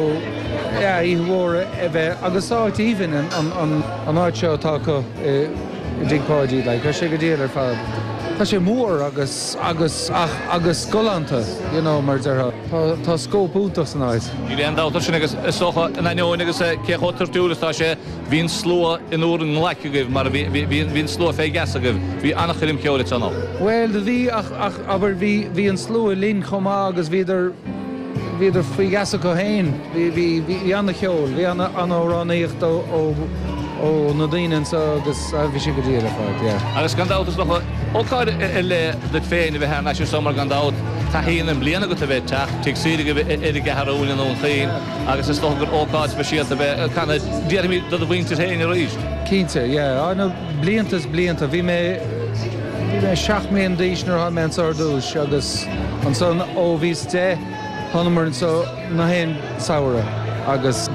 í mhór a bheith agus áit íhan an áit seo tá go i ddípáidí le go sé go díal ar fad. Tá sé mór agus agus agus scolanta mar tá scópúntaach san áid. Ní an dátar sin agus socha in aóin agus cechotar túlas tá sé hín slua in úr an leicugah mar hín slua fé gasagah hí annach chulim ceola anna. Well, de bhí ach aber bhí hí an slua lín chomá agus bhíidir bhíidir faoi gasach go héin hí anna cheol, hí anna anránaíocht ó ó na daoine agus bhí sé go dtíar a fáid. Agus gan dátas noch óáid le de féin a bheit hena sé somar gan dát tá híon an bliana go a bheith teach tí siad go idir geharúin ón chéin agus is gur óáid speisialt a bheith chuna déirmí do a bhainte héin a ríist. Cínte, ána bliantas blianta bhí mé bhí mé seach míon díisnar ha men sardúis agus an son ó bhís de hanmar so na héin saoire agus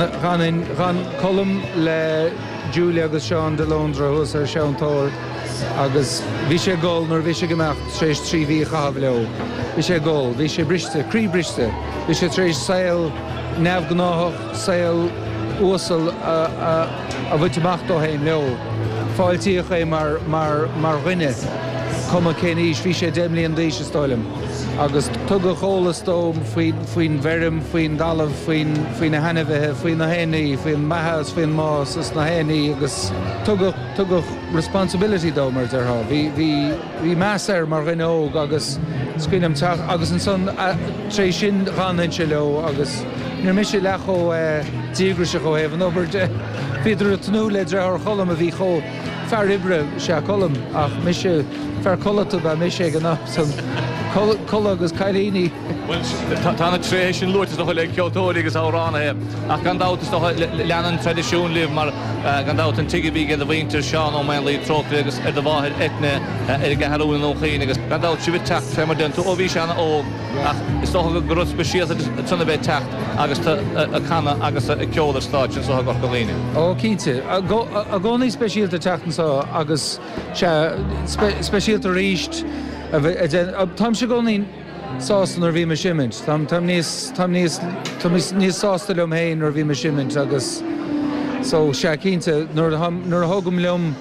ran colm le Julia agus Seán de Londra hús ar seantóir agus bhí sé gól nar bhí sé gemacht trééis trí bhí chahabh leo. Bhí sé gól, bhí sé briste, crí briste, bhí sé trééis saoil neamh gnáthach, saoil uasal a bhuiiteach ó héim leo. Fáiltíoch é mar rinne cuma céníos bhí sé déimlíon díos stáilm. agus tugad cholas dóm faoin bherim, faoin dalamh, faoin na hanamhethe, faoin na héanaí, faoin maithas, faoin más is na héanaí agus tugad responsibility dómar artha. Bhí meas ar mar rinne óg agus scuinam teach agus an son trééis sin chanin se leo agus níor mis sé lecho dígra se go héh an obair de. Bhíidir a tanú le ar cholam a bhí cho fear ibre sé colm ach mi sé fear colta ba mi sé gan ná san col agus cairíní. Tána trééis sin luirtas do le ceoltóirí agus áránna ach gandátas leanan tradiisiún libh mar gandát an tuige bhí a bhaintear seán ó main lí trochta agus ar do bháthir etne ar gaharún ó chéine agus gandát si bh techt fémar den tú ó bhí seanna ó ach is tó go grúd speisialta tunna bheith techt agus a chana agus a ceolar stáid sin só go golíine. Ó cínte a gcónaí speisialta teachtansá agus speisialta ríist Tam se gcónaí sástan ar bhí me siimint. Tam níos níos sástal am héin ar bhí me siimint agus so se cínte nuair a thugam leom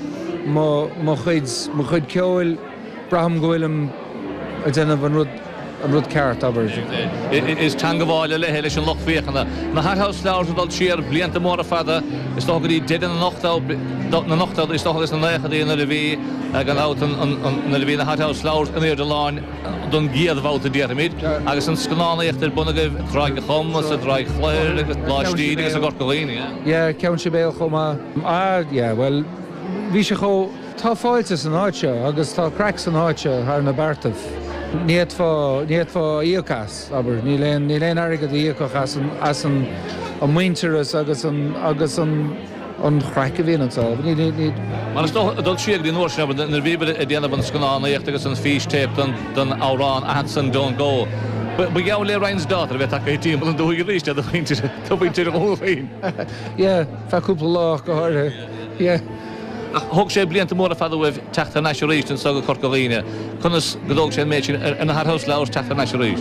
má chuid má chuid ceoil braham gohfuilm a déanamh an rud an rud ceart aber. Is tan goháile le héile an lochhíochanna. Na Harthaus leabhardal siar blianta mór a fada is tó go dtí dean na nachtáil is tógus na leichadaí na bhí gan áit na bhí na Harthaus leabhar an éidir láin don giad bhálta díramid agus an scanánaíochttar buna go dráig a chumas a dráig chléir agus láistíí agus a gorcolíine. Ja, ceann sé béal chumá á well bhí sé cho tá fáilte an áitse agus tá cracks an áitse thar na Bartah. Níiad fá íocas, aber ní léon ní léon airgad íocachas as an muinteras agus an agus an an chreice bhíonantá. Mar is dul siad í nóir sin na bhíbe a déanamh an scanánaíocht agus an fís tape don árán ahansan don go. Bu geall le Ryan's daughter bheith take tíim an dúigh ríiste a chuinte tubaintear ó féin. Ja, feúpla lách go háirthe. Ja. Thug sé blianta mór a fadahh teachta naisiúríist an saga Corcalíne. Chunas godóg sé méid ar na Harthaus leabhar teachta naisiúríist.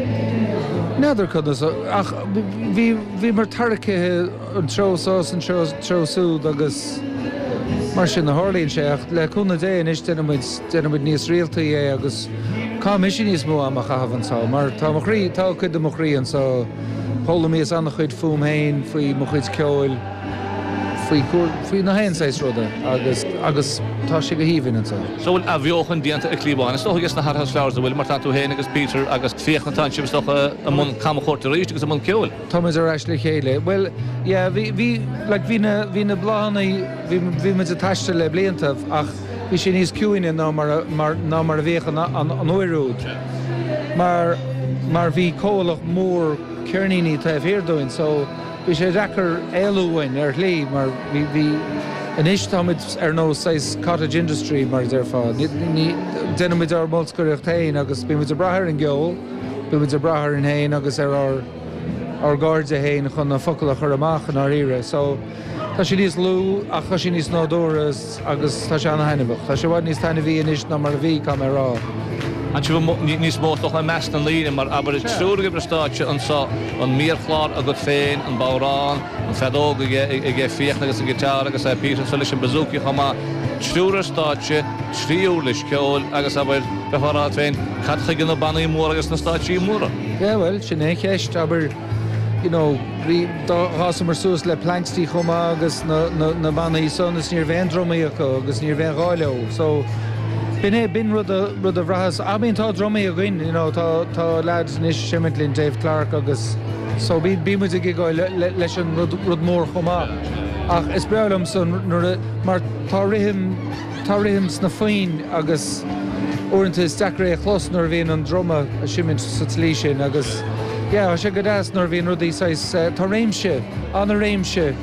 Neidir chunas ach bhí mar tarcathe an trosás an trosúd agus mar sin na hálíonn sé ach le chuna déan is déanamid níos rialtaí é agus cá misisi níos mó amach chahabhantá mar tá tá chud am chríonn so póla míos annach chuid fum héin faoi mo chuid ceoil faoi na hain séis ruda agus agus tá sé go híhann antá. So bhfuil a bheochan díanta a clíbáin. Is tógus na Harthaus leabhar bhfuil mar tú héin agus Peter agus fioch na tanseim stocha a mún cam chóirta ríist agus a mún ceoil. Thomas ar eis le chéile. Well, yeah, bhí hí na bláhannaí bhí mu a taiste le bliantah ach bhí sé níos ciúine ná mar a bhéchan an óirúd. Mar mar bhí cólach mór cearníní tá bhéirdóin, so bhí sé rechar éalúhain ar lí mar bhí an istáid ar nó seis cottage industry mar ar fá. Déanamid ar molscoireacht hain agus bí muid a brathir an geol, bí muid a brathir an hain agus ar ar gáirde hain chun na focail a chur amach an ar ire. So tá sé níos lú a chu sin níos nódóras agus tá sé an hainebach. Tá sé bhhaid níos tainna bhí inis ná mar bhí kam rá. An si níos móach le meast an líine mar aber trúra go státe ansá an míorchlár a go féin an bárán an fedóga i ggé fiochna agus an gitár agus a Peter sa leis an bazúci chumá trúra státe tríúlis ceol agus aber befárá féin catcha gin na bannaí mór agus na státíí móra. Ja, well, sin é cheist aber you know, hása mar sús le planktí chumá agus na bannaí son is níor bhéin dromaíocha agus níor bhéin gáileo. So Bin é bin rud a bhrahas a bíon tá dromaí a gcuin, tá lead níos Siimitlín Dave Clark agus so bí mu a gigáil leis an rud mór chumá. Ach is brelam san mar tá rihim tá rihim sna faoin agus uanta is deacra a chlosnar bhíon an droma a siimint sa tlí sin agus yeah, sé go dáas nar bhíon rudaí tá réimse an a réimse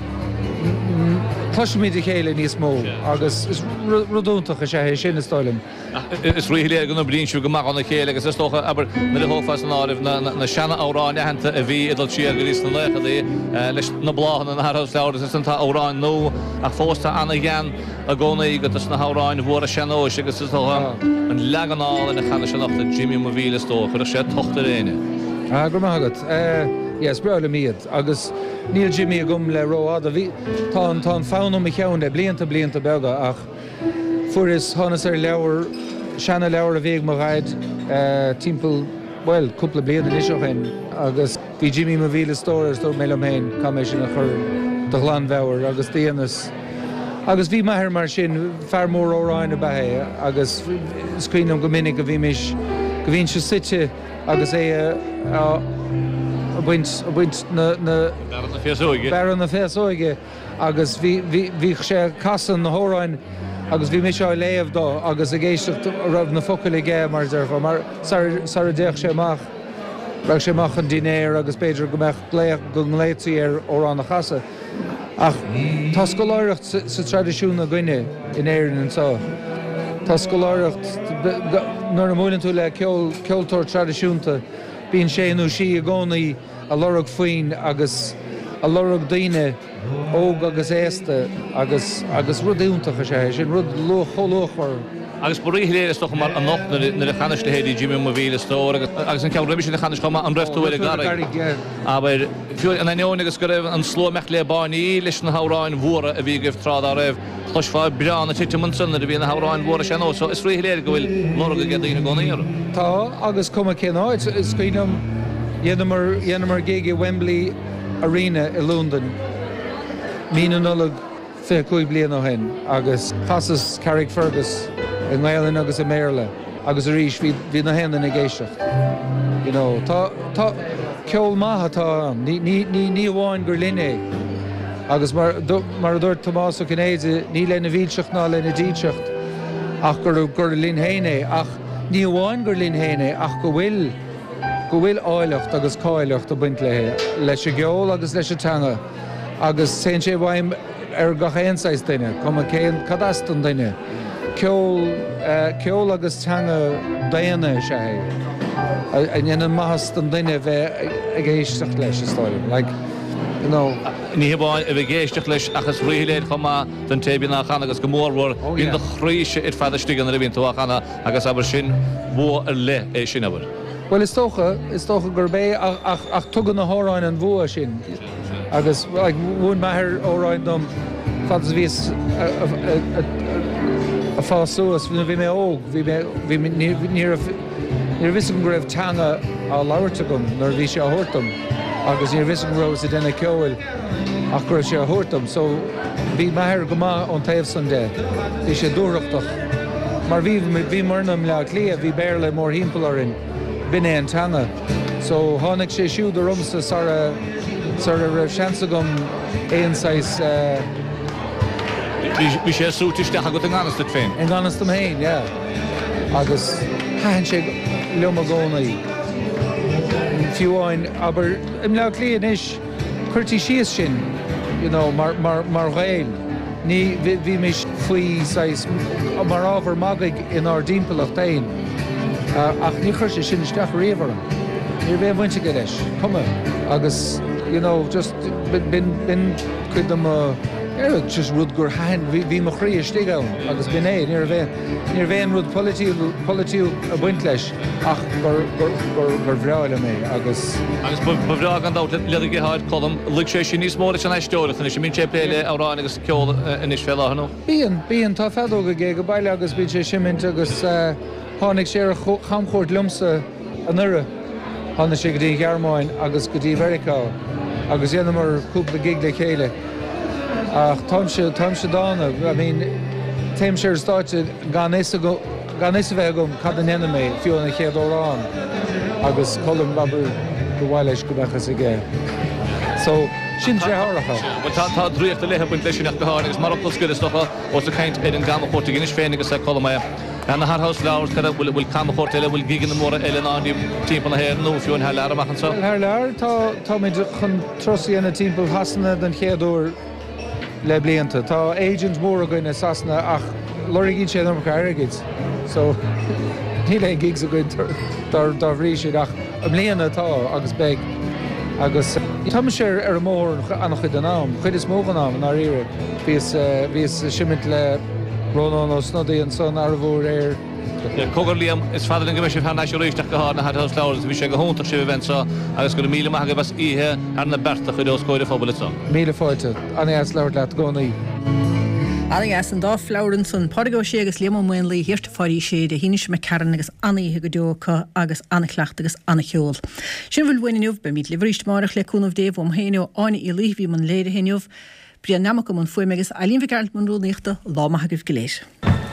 Cluisiid a chéile níos mó agus is rudúntacha sé sin na stáilm. Is riile gona bríonú go marna chéile agus istócha aber na hófas an áibh na seanna áráin heanta a bhí idal si go rís na leichadaí leis na bláhan na Harthaus leabhar is antá áráin nó a fósta anna gceann a gcónaí go na háráin bhór a seanóis agus is an leganáil na chana sin nachta Jimmy Mavile tó chu sé tochtta réine. Ah, gur mágad. Yes, breála míad agus níl Jimmy a gum le róáda bhí tá tá fánam i cheann le blianta blianta bega ach fuair is tháinas ar leabhar seanna leabhar a bhéag mar ghaid timpeall well cúpla bliana isio hen agus bhí Jimmy Mavile stóras tó méile héin cam sin a chur do glan bheabhar agus déanas agus bhí maithir mar sin fear mór óráin a bethe agus scrínom go minic a bhí mis go bhíonn se site agus é buint buint na na féóige Bear na féóige agus bhí sé casan na hóráin agus bhí mé seo léamh dó agus a géistecht raibh na focail gé mar dearfa mar sa a déach sé amach raibh sé amach an dinéir agus beidir go meach go léitií ar órán na chasa. Ach tá scoláireacht sa tradiisiúna gcuine in éireann an sá. Tá scoláireacht nuair na múlann tú le ceoltóir tradiisiúnta bíonn sé nó sí a gcónaí a lorug faoin agus a lorug daoine óg agus éasta agus agus rud úntacha sé sin rud cholóchar. Agus bu réir is mar an nach na chaiste héí Jimmy mo bhíle tó agus an ceir sin na chanis chuma an breftúile gar. Aber fiú an aónig agus go raibh an sló mecht le baní leis na háráin mhra a bhí goh trád a raibh chluisfá breán na tiite san a bhí na háráin mhra sé nó, so is réir go bhfuil lorga ge daoine gcóíar. Tá agus cuma cinná is cuiinem dhéanamar dhéanamar gig i Wembley Arena i London. Mína nulag fé chuig blian ó hen agus pasas Carrick Fergus in Ireland agus i Maryland agus a rís hí na hen i géisteach. You know, tá tá ceol maithe tá ní ní bháin gur linné agus mar mar a dúirt Tomás ó Cinnéide ní lena bhíseach ná lena díseacht ach gur gur lin héine ach ní bháin gur lin héine ach go bhfuil go bhfuil áileacht agus cáileacht a buint le leis a geol agus leis a teanga agus sé sé bhaim ar gachéanáis duine cum céan cadastan duine. Ceol agus teanga daana sé a dhéanaan maithas an duine bheith a géisteach leis istáilm. Like, you know, ní bháin a bheith géisteach leis achas riléir chumá den tébí nachchan agus go mórhór hín do chríise ar feidistegan a bhíon túachchanna agus aber sin bhua ar le é sin aber. Well is tócha is tócha gur bé ach ach tugan na háráin an bhua sin agus bhún maithir óráin dom fadas vís a fá suas bhí mé óg níor visan go raibh teanga á labhairte gom nar bhí sé a thuirtam agus níor visan go raibh sa déna ceoil ach go raibh sé a thuirtam, so bhí maithir go maith an taobh san dé bhí sé dúireachtach mar bhí bhí marnam le clia bhí béir le mór hímpelarin bine an teanga, so tháinig sé siúd a rumsa sa a raibh seansa gom éonáis Bhí sé sútisteach go an ganasta féin. An ganasta héin, yeah. Agus hain sé leoma gcónaí fiúháin, aber im le líon is chuirtí síos sin, you know, mar mar mar ghail. Ní bhí mis faoi mar ábhar magaigh in ár dímpelach dain. Ach ní chuir sé sin isteach riomhar. Níor bhéh bhainte go leis, cuma agus, you know, just bin bin chuid am Yeah, just rud gur hain bhí mo chrí istígail agus bin é níor bhéin níor bhéin rud polítiú a buint leis ach gur bhreáil mé agus agus bhreá an dát le háid colm lu sé sin níos mór an éisteoireachta is min sé pléile árán agus ceol inis fé láhanú. Bíon bíon tá fedóga gé go bailile agus bíon sé simint agus tháinig sé chamchóirt lumsa an nura tháinig sé go dtí Ghearmáin agus go dtí Vericá agus dhéanamar cúpla gig le chéile. Ach táim se táim se dána, I mean, téim sé státe gan is bheith gom cad an enimé fiúna chéad órán agus colm babar go bhhaileis go bechas a gé. So sin sé háracha. Tá dríocht a lethe buint leis sinach goáin agus mar oplas good is stocha ó a caiint ar an gamachórta gine féin agus a colm é. An na Harthouse leabhar cad bhfuil bhfuil camachórt eile bhfuil gig an móra eile náí timppla na héir nó fiún he lear amach an sa. Thar lear tá tá méid chun trosaí ana timppla hasanna den chéadúir le blianta. Tá agent mór a gine sasna ach lorigín sé am airgid. So ní le gigs a go dar bhrí siad ach am léana tá agus beg agus tá sé ar mór annach chud an nám, chud is mógan nám ná ire. Bhís bhís simint le Rónán ó Snodaí an son ar bhór air. Cogur Liam is fadal an go sé fanna réisteach go hána Harthouse leabhar bhí sé go hóntaach sé bhenta agus go míle maithe bas ihe ar na berta chuid os cóide fóbal sa. Míle fáilte, aní as leabhar leat gcónaí. Aní as an dá flauran san pargó sé agus léam muin lí hirta farí sé de híine me caran agus aníthe go deocha agus annachleacht agus annacheol. Sin bhfuil bhainniuh be míad livrist marach le cúnmh déh om héineo áine i líh bhí man léire héineh, brí namach go man fuimegus a líon bhí gailt man rúnaíochta lámaithe goibh go léis.